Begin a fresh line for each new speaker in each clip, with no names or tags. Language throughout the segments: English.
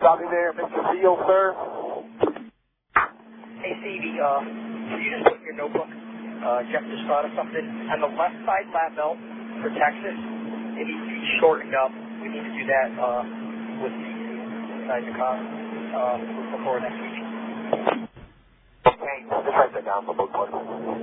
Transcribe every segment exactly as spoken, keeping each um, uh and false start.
Copy there, Mister Seal, sir.
Hey, Stevie, uh, can you just put in your notebook, uh, Jeff just thought of something. On the left side lap belt for Texas, it needs to be shortened up. We need to do that, uh, with the inside the car, uh, before next week.
Okay, just write that down for both boys.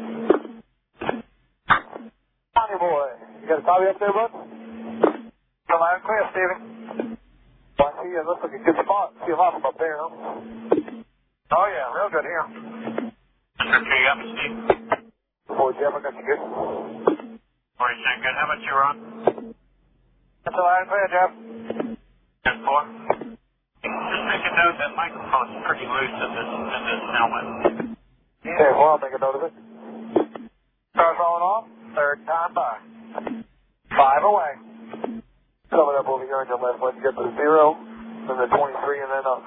Tommy boy, you got a copy up there, bud? Come on, clear, Steven. Well, I see you. Looks like a good spot. See a lot from up there, huh? Oh, yeah, real good here.
Okay, you got me, Steve?
Boy, Jeff, I got you good.
forty-seven, good. How much you on?
That's all right, clear, Jeff.
ten four. Just make a note that microphone's pretty loose in this, in this helmet.
Okay, well, I'll make a note of it. Car's rolling off. Third time by. Five away. Coming up over here on your left, let's get to the zero, then the twenty-three, and then up.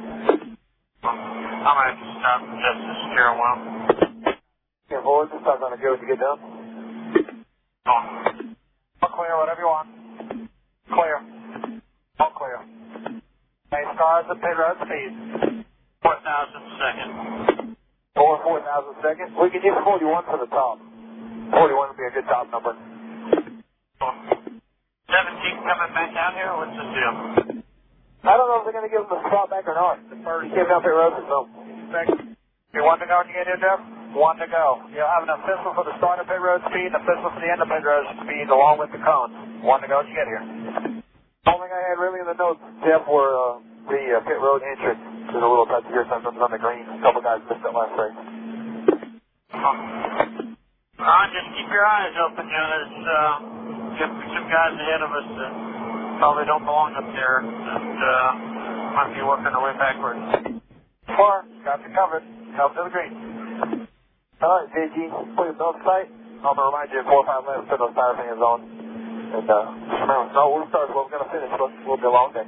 I'm going to have to stop and adjust the steering wheel.
Yeah, boys, this time's gonna go when you get done.
Oh.
All clear, whatever you want. Clear. All clear. Nice cars at pit road speed.
four thousand second.
Four, four thousand seconds. We can use forty-one for the top. forty-one would be a good top number.
Oh. seventeen coming back down here? What's the deal?
I don't know if they're going to give him a spot back or not. The first came down pit road, so. You want to go when you get here, Jeff? One to go. You'll have an official for the start of pit road speed, an official for the end of pit road speed, along with the cones. One to go when you get here. The only thing I had really in the notes, Jeff, were uh, the uh, pit road entrance. There's a little touch here, sometimes on the green. A couple guys missed it last race.
Oh. Uh, just keep your eyes open, you know, there's uh, some guys ahead of us that probably don't belong up there and uh, might be working their way backwards.
Four, got you covered. Help to the green. All right, J G, put your belt sight. I'm going to remind you, four or five laps, put those tire fans on. And, uh, remember, no, we'll start, we're going to finish, but we'll be a long day.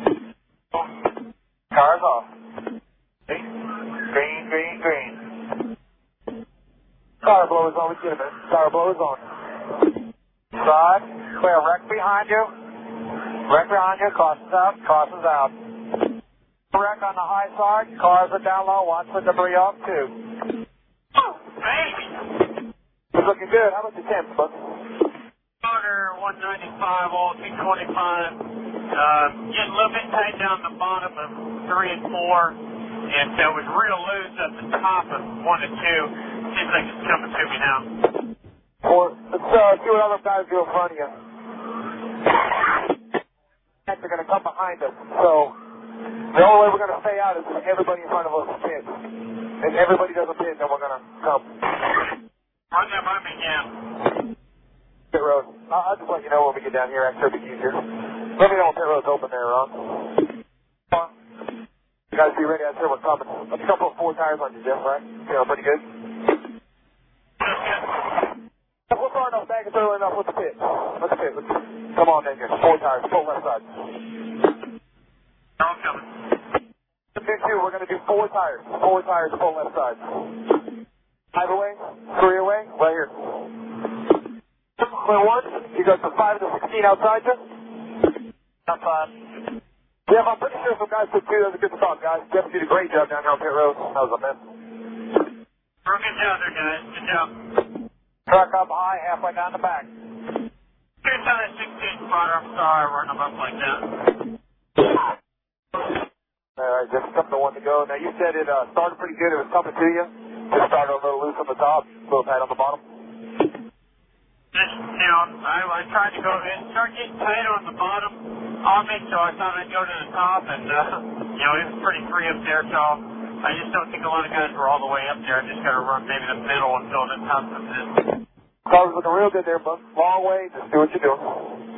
Cars off. Green, green, green. Tire blow is on, we get a minute. Tire blow is on. Side, clear, wreck behind you. Wreck behind you, crosses out, crosses out. Wreck on the high side, cars are down low, watch the debris off too.
Baby!
It's looking good. How about the temps, bud?
Motor one ninety-five, all two twenty-five. Uh, getting a little bit tight down the bottom of three and four. And that was real loose at the top of one and two. Seems like it's coming to me now.
Or, let's uh, see what other guys do in front of you. They're going to come behind us. So, the only way we're going to stay out is if everybody in front of us pits. If everybody doesn't pit, then we're going to come.
Run that by me again.
Pit road. I'll, I'll just let you know when we get down here. Actually, it'll be easier. Let me know when pit road's open there, Ron. Come on. You guys be ready. I said we're coming. Let's go put four tires on you, Jeff, right? Feeling pretty good? We're far enough back. It's early enough with the pit. Let's pit. Let's, come on in here. Four tires. Full left side.
I'm coming.
Pick two. We're going to do four tires. Four tires. Full left side. Five away. Three away. Right here. Clear one. You go from five to sixteen outside you. Outside. Jeff, I'm pretty sure some guys took two. That was a good spot, guys. Jeff did a great job down here on pit road. That was a mess.
Good job there, guys. Good job.
Truck up high, halfway down the back.
Here's on that sixteen spotter. I'm sorry, running them up like that.
All right, just come to one to go. Now, you said it uh, started pretty good. It was coming to you. Just started a little loose on the top, a little tight on the bottom.
Just, you know, I, I tried to go in, start getting tighter on the bottom on me, so I thought I'd go to the top, and, uh, you know, it was pretty free up there, so I just don't think a lot of guys were all the way up there. I just got to run maybe the middle until the top comes in.
Car's looking real good there, bud. Long way. Just do what you're doing.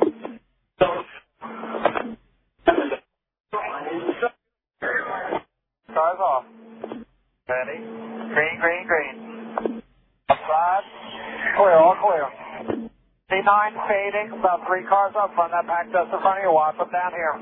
Car's off. Ready? Green, green, green. Outside. Clear, all clear. C nine fading. About three cars up front. That pack just in front of you. Watch them down here.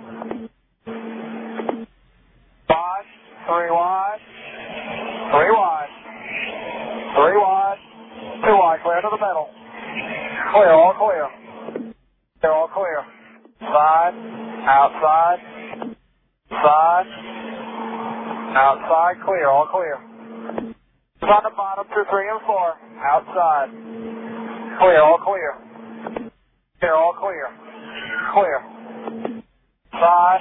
Five. Three wide. Three wide. Three wide. Two wide. Clear to the middle. Clear, all clear. They're all clear. Side. Outside. Side. Outside. Outside, clear, all clear. On the bottom, two, three, and four. Outside. Clear, all clear. Clear, all clear. Clear. Five.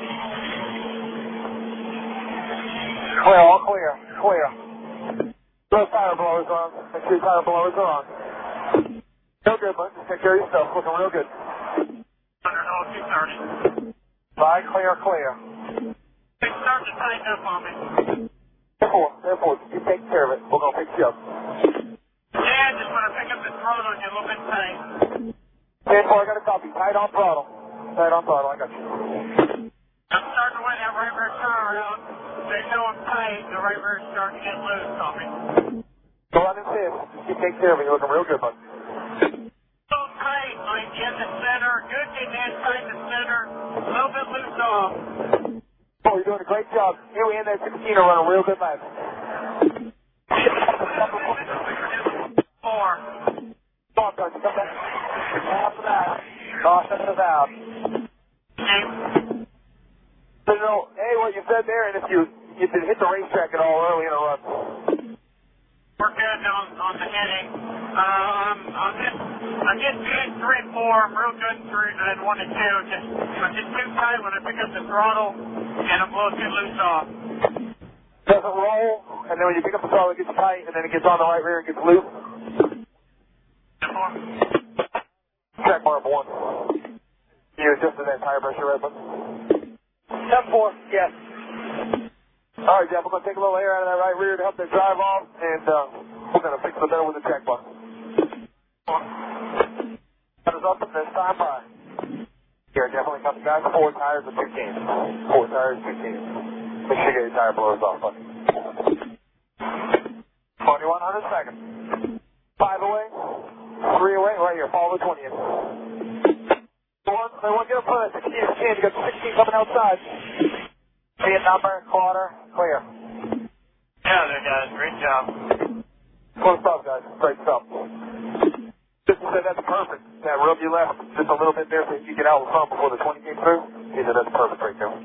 Clear, all clear. Clear. Those tire blowers on. Make sure your tire blowers are on. Real good, bud. Take care of yourself. Looking real good.
one two thirty.
Five, clear, clear.
It's starting to tighten up on me.
Therefore, therefore, you take care of it. We're going to pick you up.
Yeah, just want to pick up the throttle and get a little bit tight.
ten four, I got a copy. Tight on throttle. Tight on throttle, I got you.
I'm starting to wear that right rear turnaround. They know I'm tight. The right rear is starting to get loose on me.
Go on and sit. Just keep taking care of it. You're looking real good, bud.
So tight, like in the center. Good getting in tight in the center. A little bit loose off.
Oh, you're doing a great job. You and that sixteen are running real good laps.
Four.
Come on, Coach. Come back. After that. Caution is out.
Okay.
So, you know, hey, what you said there, and if you, you did hit the racetrack at all early in a run.
We're good on, on the heading. Um, I'm just, I'm just good three and four. I'm real good in three and one and two. Just, I'm just too tight when I pick up the throttle, and I'm a little too loose off.
Doesn't roll, and then when you pick up the throttle, it gets tight, and then it gets on the right rear and gets loose. Track mark one. You adjusted that tire pressure, Redmond?
ten four, yes.
All right, Jeff, we're going to take a little air out of that right rear to help that drive off, and uh, we're going to fix the middle with the track bar. That is up this time by. Here, definitely come guys. Four tires and two cans. Four tires, two cans. Make sure you get your tire blowers off, buddy. twenty-one hundred seconds. Five away. Three away. Right here. Follow the twenty in. One, they want to get up front of sixteen. You got sixteen coming outside. See a number, quarter, clear.
Yeah, there, guys. Great job.
Close up, guys. Great stuff. Just to say that's perfect. That rub you left just a little bit there so you could get out in front before the twenty came through. He said that's perfect right there.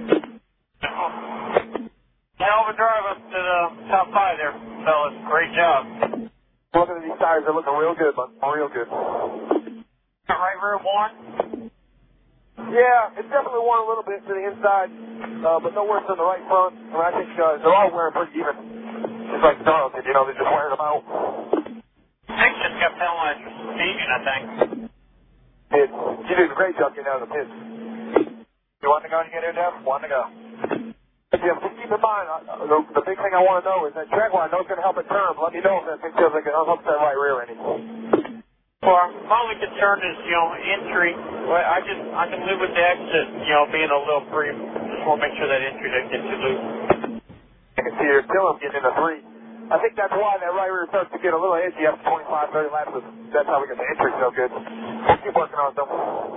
Hell of a drive up to the top five there, fellas. Great job.
Looking at these tires, they're looking real good, bud. Real good.
Right rear one.
Yeah, it's definitely worn a little bit to the inside, uh, but no worse than the right front. I, mean, I think uh, they're all wearing pretty even. Just like the Donald did, you know, they're just wearing them out.
Nick just kept telling us Steven, I think.
It, you did a great job getting out of the pits.
You want to go and get here, Jeff? Want to go.
Yeah, just keep in mind, uh, the, the big thing I want to know is that track line, I know it's going to help at turns. Let me know if that thing feels like it helps that right rear any.
Well, my only concern is, you know, entry. Well, I just, I can live with the exit, you know, being a little free. Just want to make sure that entry doesn't get too loose.
I can see your Tillum getting into three. I think that's why that right rear starts to get a little edgy after twenty-five, thirty laps. That's how we get the entry so good. We'll keep working on it, though.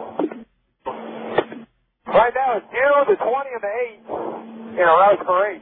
Right now, it's zero to twenty in the eight in a route for eight.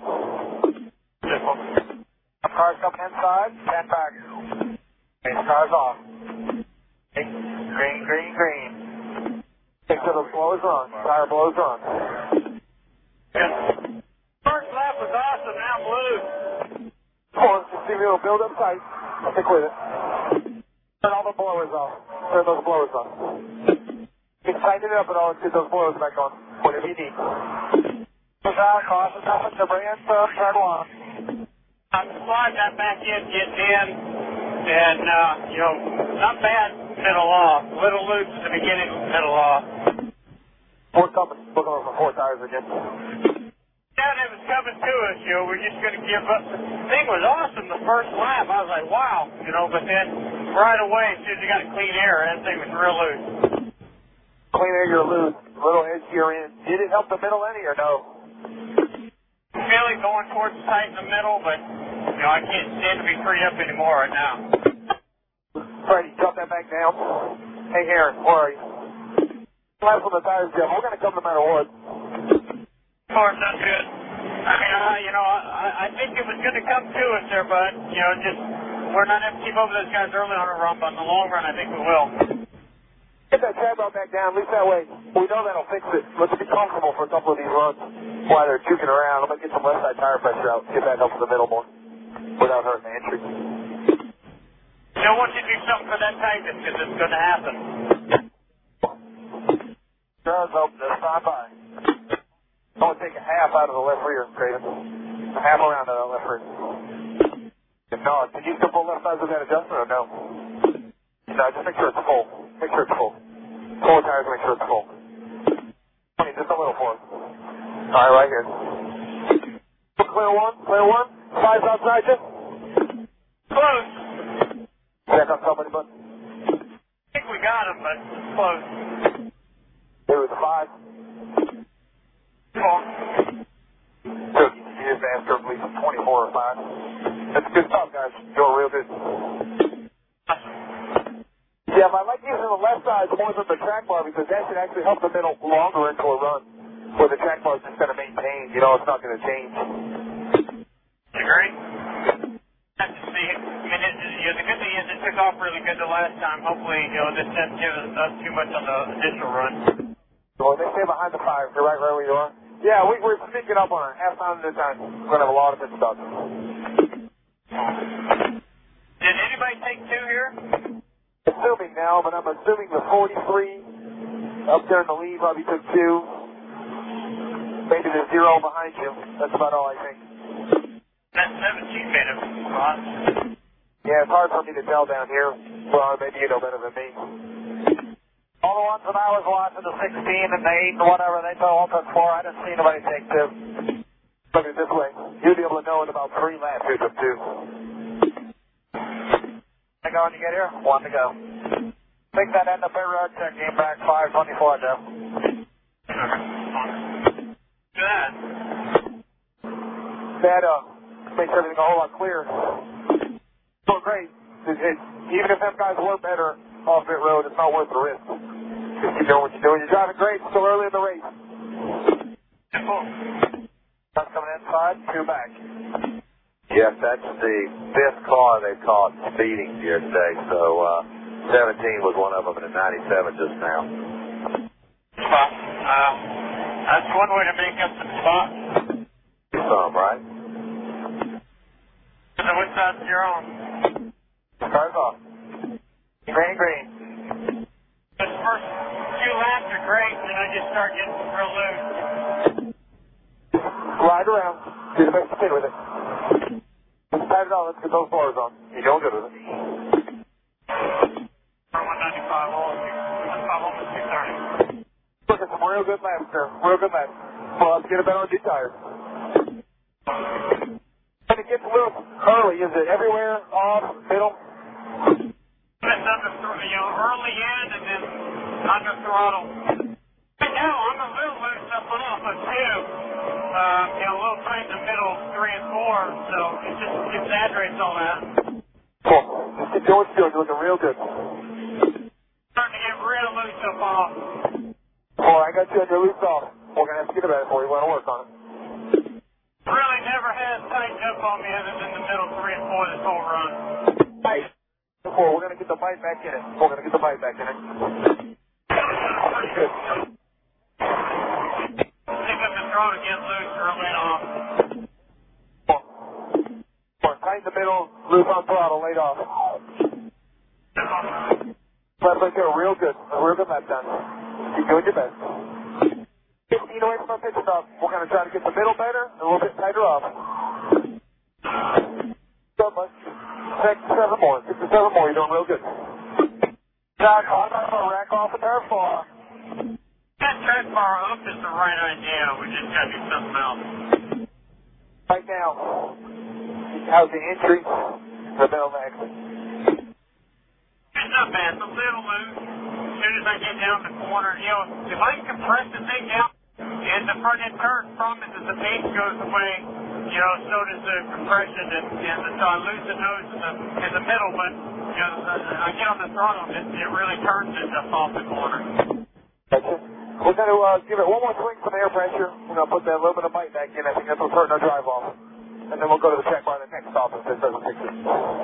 Cars coming inside, stand back. Okay, cars off. Green, green, green. Make sure the blowers on. Tire blowers on.
Yeah. First lap was awesome, now blue.
Come on, just see me, it'll build up tight. I'll stick with it. Turn all the blowers off. Turn those blowers on. You can tighten it up at all and get those blowers back on. Whatever you need. Push out, caution, nothing to bring in, so turn one.
I'm sliding that back in, getting in, and, uh, you know, not bad. Middle off. Little loose at the beginning, middle off.
Four coming. Looking over for four tires again.
Yeah, it was coming to us, you know, we're just going to give up. The thing was awesome the first lap. I was like, wow, you know, but then right away, as soon as you got clean air, that thing was real loose.
Clean air, you're loose. A little edgier in. Did it help the middle any or no?
Feeling going towards tight in the middle, but, you know, I can't stand to be freed up anymore right now.
Freddie, drop that back down. Hey, Aaron, where are you? Last on the tires, Jeff. We're going to come no matter what.
Of course, that's good. I mean, uh, you know, I, I think it was going to come to us there, but, you know, just, we're not going to keep over those guys early on a run, but in the long run, I think we will.
Get that track bar back down, at least that way. We know that'll fix it. Let's be comfortable for a couple of these runs. while they're juking around, I'm going to get some left side tire pressure out, see if that helps the middle more without hurting the entry.
You know, once you do something for that tightness, because it's going to happen.
Does open this stand by. I'm going to take a half out of the left rear, Craven. A half around out of the left rear. No, can you still pull left side with that adjustment or no? No, just make sure it's full. Make sure it's full. Pull the tires, make sure it's full. Just a little for it. Alright, right here. Clear one, clear one. Five's outside you.
Close.
Check on somebody, bud.
I think we got him, but close.
There was a five.
Four.
Good. You just asked her, please, twenty-four or five. That's good stuff, guys. Doing real good. Yeah, I like using the left side more than the track bar because that should actually help the middle longer into a run. Where the track bar is just going to maintain, you know, it's not going to change.
Agree? That's to see it. I mean, it, you know, the good thing is it took off really good the last time. Hopefully, you know, this doesn't give us too much on the initial run.
Well, they stay behind the five. You're right, right where you are. Yeah, we, we're sneaking up on it. Half time at a time. We're going to have a lot of good stuff.
Did anybody take two here?
Assuming now, but I'm assuming the forty-three up there in the lead probably took two. Maybe the zero behind you. That's about all I think.
That seventeen made a spot.
Yeah, it's hard for me to tell down here. Well, maybe you know better than me.
All the ones when I was watching the sixteen and the eight and whatever, they told all took four. I didn't see anybody take two.
Look at it this way. You'll be able to know in about three laps who took two.
How go when you get here? One to go. Think that end up at road check game back five twenty-four, Joe.
Good.
That uh, makes everything a whole lot clearer. So great. It, it, even if them guys were better off pit road, it's not worth the risk. Just keep doing what you're doing. You're driving great. Still early in the race.
That's coming inside, two back.
Yes, that's the fifth car they caught speeding here today. So uh, seventeen was one of them, and a ninety-seven just now.
Spot. Um, that's one way to make up the spot.
Some, right?
So which side's your own?
Cars off. Green, green.
The first few laps are great, and then I just start getting real loose.
Ride around. Do the best you can with it. Let's pat it on. Let's get those bars on. You're doing good with it.
one ninety-five all, almost two thirty.
Look at some real good laps there. Real good laps. Well, let's get a better on your tires. And it gets a little early. Is it everywhere? Off? Middle?
It's under, you know, early in and then under throttle. Right now, I'm a little loose up off of two. Uh, you know, a little tight in the middle, three and four, so it just exaggerates all that.
Cool. Just keep doing what you're doing. You're looking real good.
Starting to get real loose up off.
Boy, I got you on your loose off. We're going to have to get about it for you. We're going to work on it.
Really never has tightened up on me other than the middle three and four this whole run.
Nice. Four. We're going to get the bite back in it. We're going to get the bite back in it. Good.
Pick up the throttle, get loose early off.
Four. Four. Tighten the middle, loose on throttle, laid off. Left right there, real good. Real good lap time. Keep doing your best. fifteen away from our pit stop. We're going to try to get the middle better and a little bit tighter off. So much. Six, seven more. Six or seven more. You're doing real good.
Jack, I'm going to rack off a turf bar.
That track bar up is the right idea. We just got to do something else.
Right now, how's the entry? The middle next.
It's not bad. It's a little loose. As soon as I get down the corner, you know, if I can compress the thing down in the front end turn, problem is that the pace goes away, you know, so does the compression, and, and so I lose the nose in the, in the middle, but, you know, I get on the throttle, it, it really turns it up off the corner.
Gotcha. We're going to uh, give it one more swing from air pressure. We're going to put that little bit of bite back in. I think that's what's hurting our drive off. And then we'll go to the check bar the next stop if this doesn't fix it.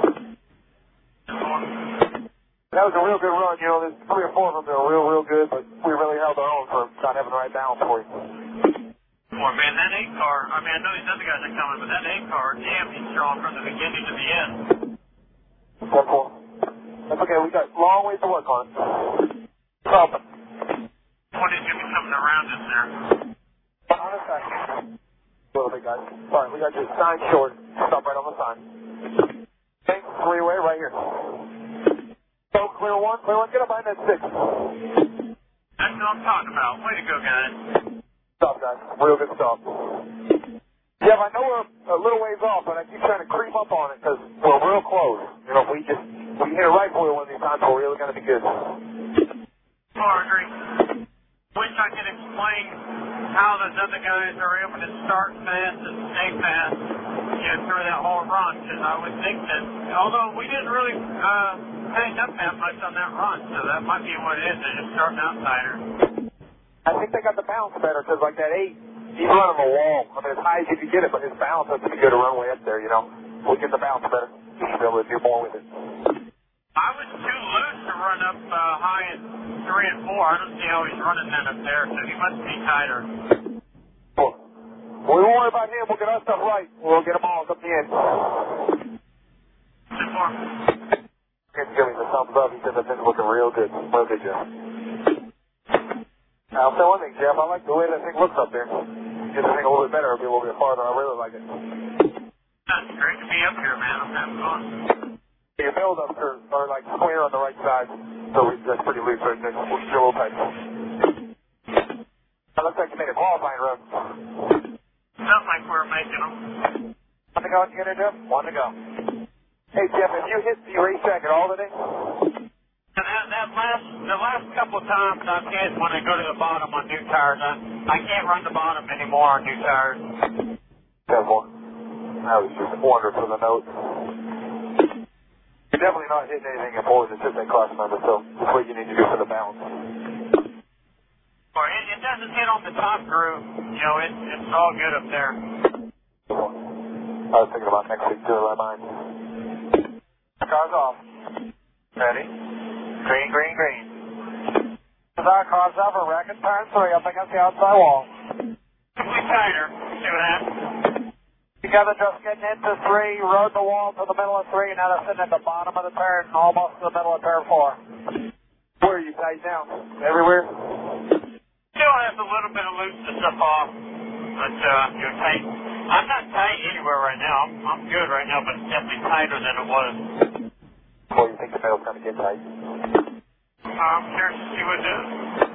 That was a real good run. You know, there's three or four of them that are real, real good, but we really held our own for not having the right balance for you.
Boy, man, that car, I mean, I know these other guys are coming, but that eight car, damn, he's strong from the beginning to the end.
ten four. That's okay, we got a long ways to work on. Stopping.
twenty's going to be coming around us there.
On a second. A little bit, guys. Sorry, we got your sign short. Stop right on the sign. Okay, three-way right here. So, clear one, clear one, get up behind that six.
That's what I'm talking about. Way to go, guys.
Stop, guys. Real good stop. Yeah, I know we're a little ways off, but I keep trying to creep up on it because we're real close. You know, if we just, we hit a right for one of these times, we're really going to be good.
Oh, I agree. Wish I could explain how those other guys are able to start fast and stay fast, you know, through that whole run, because I would think that, although we didn't really uh, tighten up that much on that run, so that might be what it is, they're just starting out tighter.
I think they got the balance better, because like that eight, he's running the wall. I mean, as high as you can get it, but his balance has to be good to run way up there, you know. We get the balance better, you should be able to do more with it.
I was too loose to run up uh, high at three and four. I don't see how he's running that up there, so he must be tighter.
Cool. We won't worry about him. We'll get our stuff right. We'll get them all up the end.
ten four.
He's giving me the thumbs up. He said that thing's looking real good. Real good, Jeff. I'll say one thing, Jeff. I like the way that thing looks up there. Get the thing a little bit better. It'll be a little bit farther. I really like it.
That's great to be up here, man. I'm having fun.
Your build-ups are, are like square on the right side, so we, that's pretty loose right there. We'll get a little tight. It looks like you made a qualifying run.
Sounds like we're making them.
One to go, you gonna do? One to go. Hey, Jeff, have you hit the racetrack at all today?
And that, that last, the last couple of times I've hit when I go to the bottom on new tires, I, I can't run the bottom anymore on new tires.
ten four. I was just wondering for the note. You're definitely not hitting anything important. It's just that class number, so that's what you need to do for the balance.
Or it, it doesn't hit on the top groove. You know, it, it's all good up there.
I was thinking about next week, too, in my mind. Car's off. Ready? Green, green, green. Our car's off. We're wrecking turn three up against the outside wall.
Simply tighter. See what happens?
Together just getting into three, rode the wall to the middle of three, and now they're sitting at the bottom of the turn, almost to the middle of turn four. Where are you tight now? Everywhere?
Still has a little bit of looseness up off, but uh, you're tight. I'm not tight anywhere right now. I'm, I'm good right now, but it's definitely tighter than it was.
Well, you think the middle's going to get tight?
I'm curious to see what it is.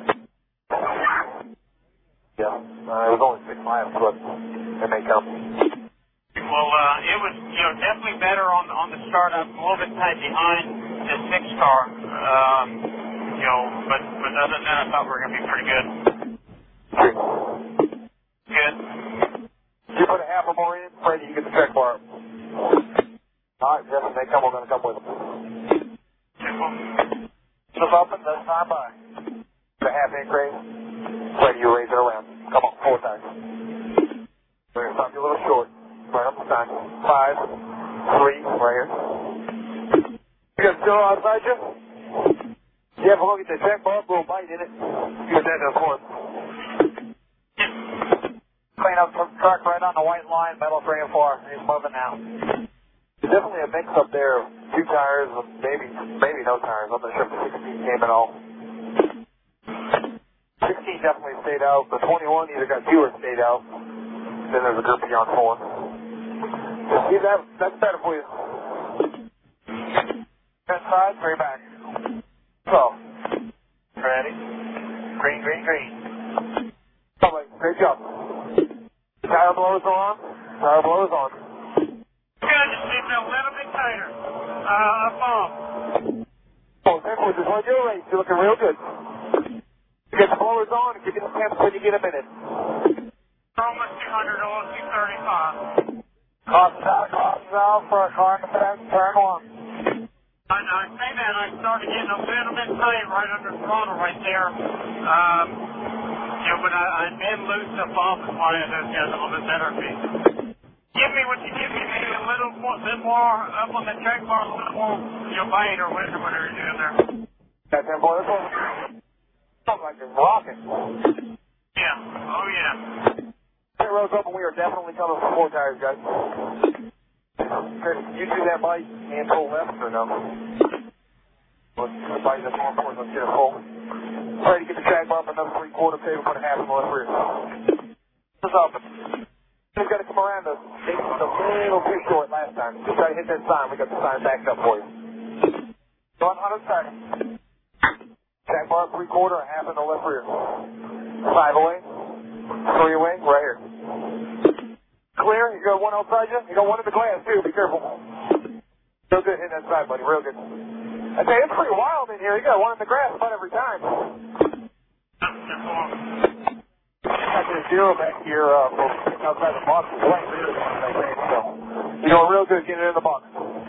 Yeah, uh, it was only six miles, but it may come.
Well, uh, it was, you know, definitely better on on the startup, a little bit tight behind the six car, um, you know, but, but other than that, I thought we were going to be pretty good. Good.
You put a half or more in, pray that you get the check bar. All right, Jeff, they come, we're going to come with them. Just up and this time by. The half inch raise, ready you raise it around. Come on, four times. We're going to stop you a little short. Right up the sign. Five, three, right here. You got still outside you? Yeah, we'll go get the check bar, we'll bite in it. Get that in the course. Clean up the truck right on the white line, metal three and four. He's moving now. There's definitely a mix up there of two tires, maybe maybe no tires. I'm not sure if the sixteen came at all. sixteen definitely stayed out. The twenty-one either got two or stayed out. Then there's a group beyond four. See, that, that's better for you. Ten side, three back. So, ready? Green, green, green. All right, great job. Tire blows on. Tire blows on.
Good, just leave it a little bit tighter. Uh, up off.
Oh, therefore, just like your race, you're looking real good. You get the blowers on, if you get the temps when you get a minute.
Almost two hundred, almost two thirty-five.
Cross out, cross out for a car in the fence, turn one.
I, I say that, I started getting a little bit tight right under the throttle right there. Um, you know, but I, I've been loose up off and why those guys a little bit better at me. Give me what you give me, maybe a little more, bit more up on the track bar, a little more, you know, bite or whatever, whatever you're doing there.
That's it, boy. This one sounds like it's rocking.
Yeah, oh yeah.
pit road's open. We are definitely coming for four tires, guys. Chris, you do that bite and pull left or no? Let's get the bite that's more important. Let's get it full. Ready to get the track bar up another three quarter pivot, put a half in the left rear. This is open. We've got to come around us. It's a little too short last time. Just try to hit that sign. We got the sign backed up for you. one hundred seconds. Track bar three quarter, a half in the left rear. Five away. Three away. Right here. Clear. You got one outside you. You got one in the glass too. Be careful. Real good hitting that side, buddy. Real good. I tell you, it's pretty wild in here. You got one in the grass about every time. Got this zero back here uh, outside the box. So you're doing real good getting it in the box.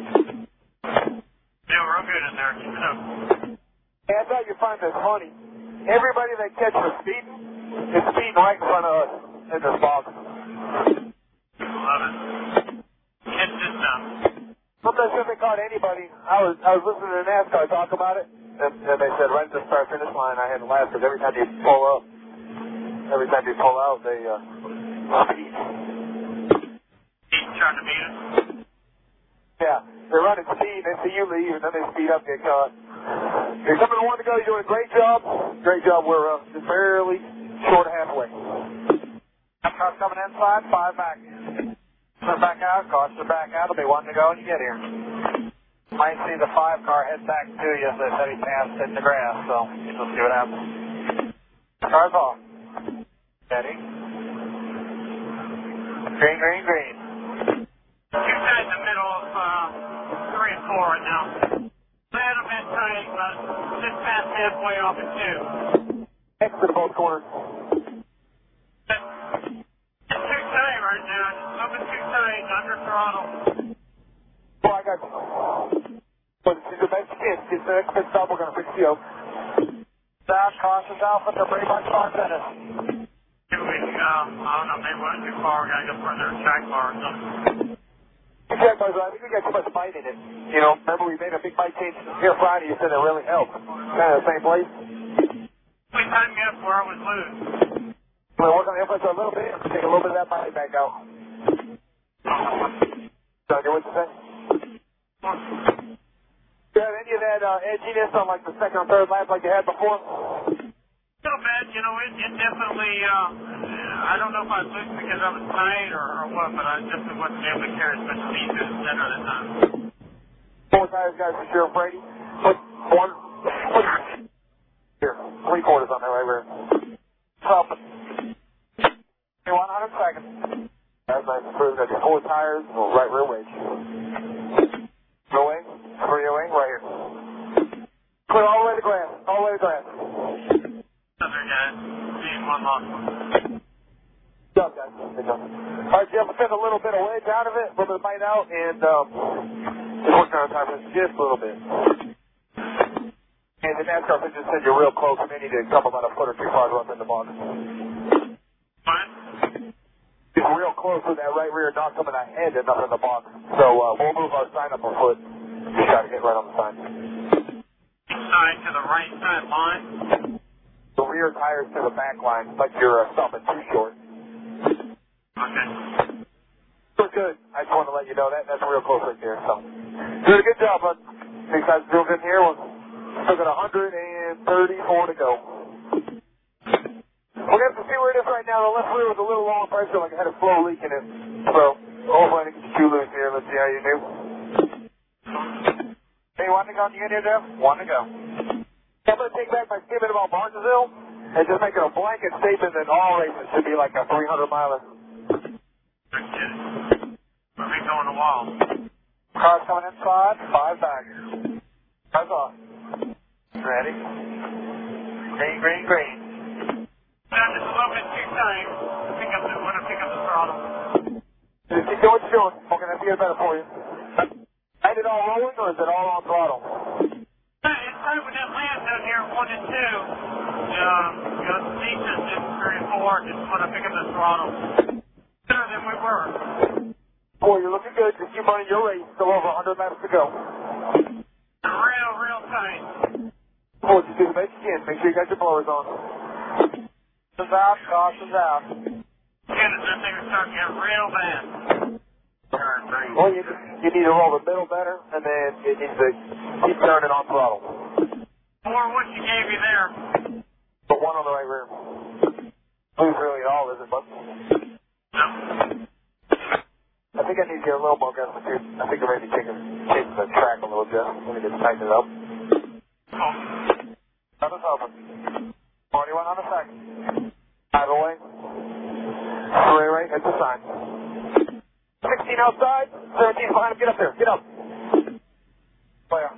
Yeah, real good in there. Keep it up.
Yeah, I thought you'd find this funny. Everybody that catches speeding is speeding right in front of us in this box.
Love it. Catch this time.
Sometimes if they caught anybody, I was I was listening to NASCAR talk about it, and, and they said right at the start finish line I had to laugh because every time you pull up, every time you pull out, they uh, speed.
He's trying to beat us.
Yeah, they're running speed, they see you leave, and then they speed up, get caught. You're coming to one to go. You're doing a great job. Great job. We're uh, just barely short of halfway.
Car's coming inside, five back. They're back out, cars are back out. It'll be one to go when you get here. Might see the five car head back to you as they said he passed in the grass, so we'll see what happens. Car's off. Steady. Green, green, green.
Two guys in the middle of uh, three and four right now. Let them in tight, but just past halfway off at two.
Exit both corners.
It's too tight right now. It's moving too tight, under throttle.
Oh, I got you. But it's the best you can. Get the next pit stop, we're going to fix you up.
South, caution's out, but they're pretty much on finish.
Maybe we, um, I don't know, maybe we're too far. We got to go further track bar or something.
Track bars, I think we got too much bite in it. You know, remember we made a big bite change here Friday. You said it really helped. Kind of the same place.
We timed me up where I was loose.
We'll work on the influence a little bit. Take a little bit of that bite back out. John, you what you say? Do you have any of that uh, edginess on like the second or third lap like you had before?
A little bit, you know, it, it definitely, uh, I don't know if I was loose because I was tight or, or what, but I definitely wasn't able to carry as much speed through the center of the time.
Four tires, guys, for sure, Brady. Put one, put here, three quarters on there right there.
Up. one hundred seconds.
That's nice and smooth. Got your four tires, right rear wedge. Go away, three away, right here. Clear all the way to grass, all the way to grass.
Other guys, seeing one lost one.
Good job, guys. Good job. All right, Jeff, we'll send a little bit of wedge out of it, a little bit of bite out, and um, just working on time just a little bit. And the NASCAR pitch just said you're real close, and they need to come about a foot or two farther up in the box.
What?
It's real close with that right rear not coming ahead and up in the box. So uh, we'll move our sign up a foot. Just try to get right on the sign.
Side to the right side line.
The rear tires to the back line, like you're uh, stopping too short.
Okay.
We're good. I just wanted to let you know that. That's real close right there. So, doing a good job, bud. These guys are doing good here. We're still got one hundred thirty-four to go. We're going to have to see where it is right now. The left rear was a little low on pressure, like it had a flow leak in it. So, hopefully I can get you loose here. Let's see how you do.
Hey, one to go. You get here, Jeff? One to go.
I'm going to take back my statement about Martinsville and just make it a blanket statement that all races should be like a three hundred miler.
Good kid. Where we going to wall?
Car's coming inside, five back.
Car's off.
Ready? Green, green, green.
Now, just a little bit too tight. Pick up the, want to pick up the throttle.
Just keep doing what you're doing. We're going to have to get better for you. Is it all rolling or is it all on throttle?
It's tight with that land down here, one and two. Um, you know, decent, just three and four. Just want to pick up the throttle. Better than we were.
Boy, you're looking good. Just keep running your race. Still over one hundred laps to go.
Real, real tight.
Boy, just do the best you can. Make sure you got your blowers on.
Caution's out, caution's out.
That thing was starting to get real bad.
Well, you, you need to roll the middle better, and then you need to keep turning on throttle.
Or what you gave me there.
The one on the right rear. Who's really at all, is it, bud?
No.
I think I need to get a little more aggressive too. I think I may be taking, changing the track a little bit. Let me just tighten it up.
Oh.
Another open. forty-one on the second. Five away. Three right, hit the sign. sixteen outside, seventeen behind him. Get up there, get up. Clear.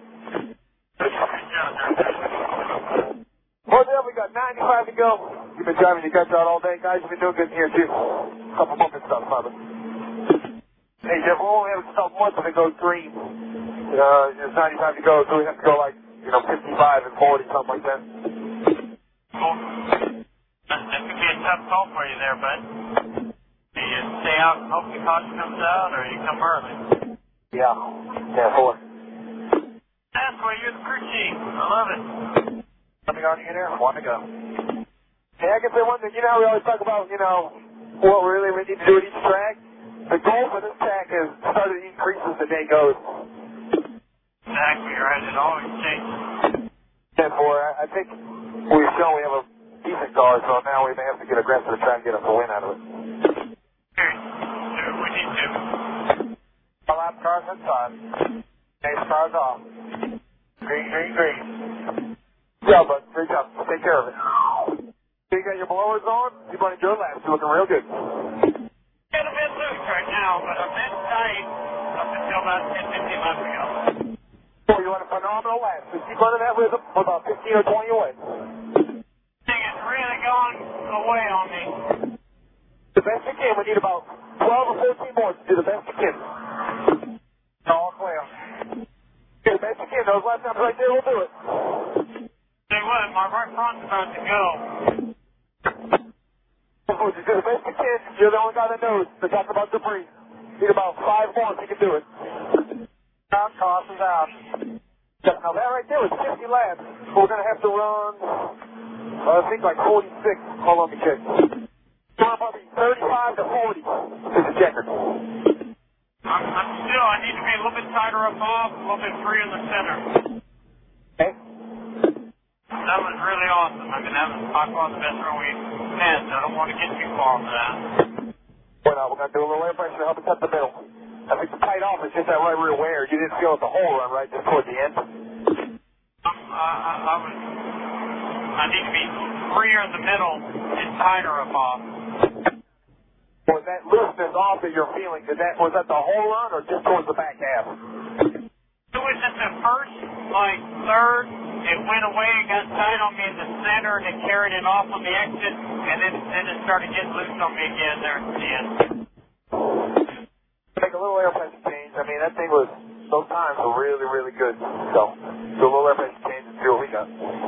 Well, then we got ninety-five to go. You've been driving your guts out all day, guys. You've been doing good in here, too. A couple bumping stuff, Father. Hey, Jeff, we'll only have to stop once if it goes green. Uh, there's ninety-five to go, so we have to go like, you know, fifty-five and forty, something like that.
Cool. That, that could be a tough call for you there, bud. Do you stay out and hope the caution comes out, or you come early?
Yeah. Yeah, four.
That's why you're the crew chief. I love it.
Something on you in here? One to go. Hey, I can say one thing. You know how we always talk about, you know, what really we need to do at each track? The goal for this track is to start to increase as the day goes.
Exactly right. It always changes.
ten four, I think we've shown we have a decent car, so now we may have to get aggressive to try and get us a win out of it.
Here, do what we need to.
All lap cars inside. Ace cars off. Green, green, green. Good job, bud. Great job. Take care of it. You got your blowers on? You're running good laps. You're looking real good.
Get a bit loose right now, but a bit tight up until about ten, fifteen months ago.
Oh, you run a phenomenal lap. Just keep running that rhythm for about fifteen or twenty away.
Thing is really going away on me.
The best you can. We need about twelve or fourteen more to do the best you can. All clear. Do the best you can. Those lap times right there will do it.
Say what, my right front's about to go.
Just do the best you can. You're the only guy that knows. They talk about debris. Need about five more if you can do it. Down, crosses out. Now that right there was fifty laps. We're going to have to run, uh, I think like forty-six. Hold on, let me check. Probably thirty-five to forty is the checker.
I'm, I'm still, I need to be a little bit tighter up off, a little bit free in the center.
Okay.
That was really awesome. I mean, that was by far the best row we've had, so I don't want to get too far for that.
We're not. We're going to do a little air pressure to help us up the middle. I think the tight off is just that right rear wear. You didn't feel it the whole run, right? Just towards the end?
Um, I, I, I was, I need to be freer in the middle and tighter up off.
Was that looseness off that you're feeling, did that, was that the whole run or just towards the back half?
It was at the first, like, third. It went away and got tight on me in the center, and it carried it off on the exit, and then, then it started getting loose on me again there at the end.
Make a little air pressure change. I mean, that thing was, those times were really, really good. So, do a little air pressure change and see what we got.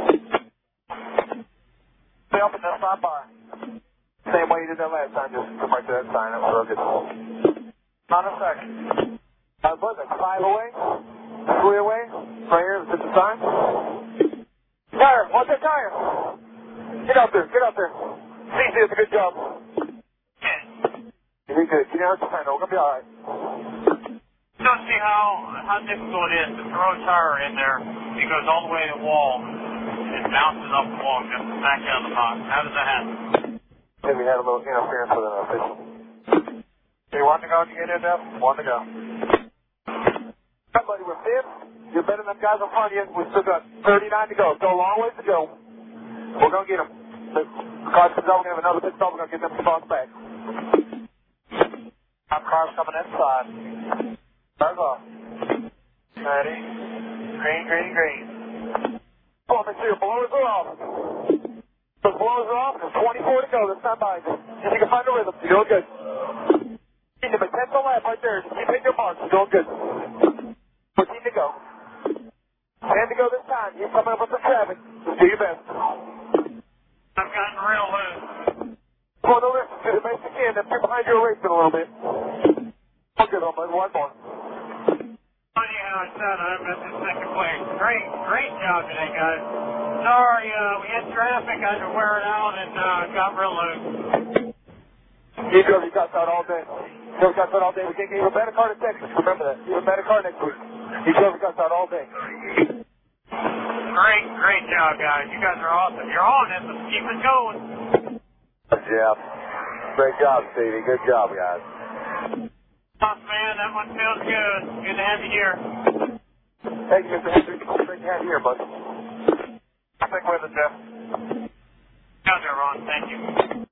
Stay up and then stop by. Same way you did that last time, just come right to that sign. That was real good. On a second. Uh, what, that's five away? Three away? Right here, is this the sign? Tire, watch that tire. Get out there, get out there. See, see, it's a good job. You did good. You know, it's fine. We're going to be all right.
You don't see how, how difficult it is to throw a tire in there. It goes all the way to the wall. It bounces off the wall and comes back out of the box. How does that happen?
Maybe we had a little interference with an official. You want to go to get in there? One to go. Hi, buddy. We're fifth. You're better than them guys in front of you. We've still got thirty-nine to go. Still a long ways to go. We're going to get them. The car comes out. We're going to have another pit stop. We're going to get them spots back. Our car's coming inside. Cars off. Ready? Green, green, green. Come on, make sure your blowers are off. Those blowers are off. There's twenty-four to go. That's not behind you. If you can find the rhythm, you're doing good. You need a tenth lap right there. Just keep hitting your marks. You're doing good. fourteen to go. ten to go this time. You're coming up with some traffic. Just do your best.
I've gotten real loose.
Come on, listen. Do the best you can. Then you're behind your racing a little bit. Okay, though, bud. One more.
Funny how I said I'm at the second place. Great, great job today, guys. Sorry, uh, we had traffic. I had to wear it out and uh, got real loose.
You out all day. He drove guts out all day. We can't get you a better car to Texas. Remember that. You have a better car next week. He drove guts out all day.
Great, great job, guys. You guys are awesome. You're on it. Let's keep it going.
Jeff. Great job, Stevie. Good job, guys.
Awesome, man. That one feels good. Good to have you here.
Thank you, Mister Hendricks. Great to have you here, bud.
Stick with it, Jeff. How's it, Ron? Thank you.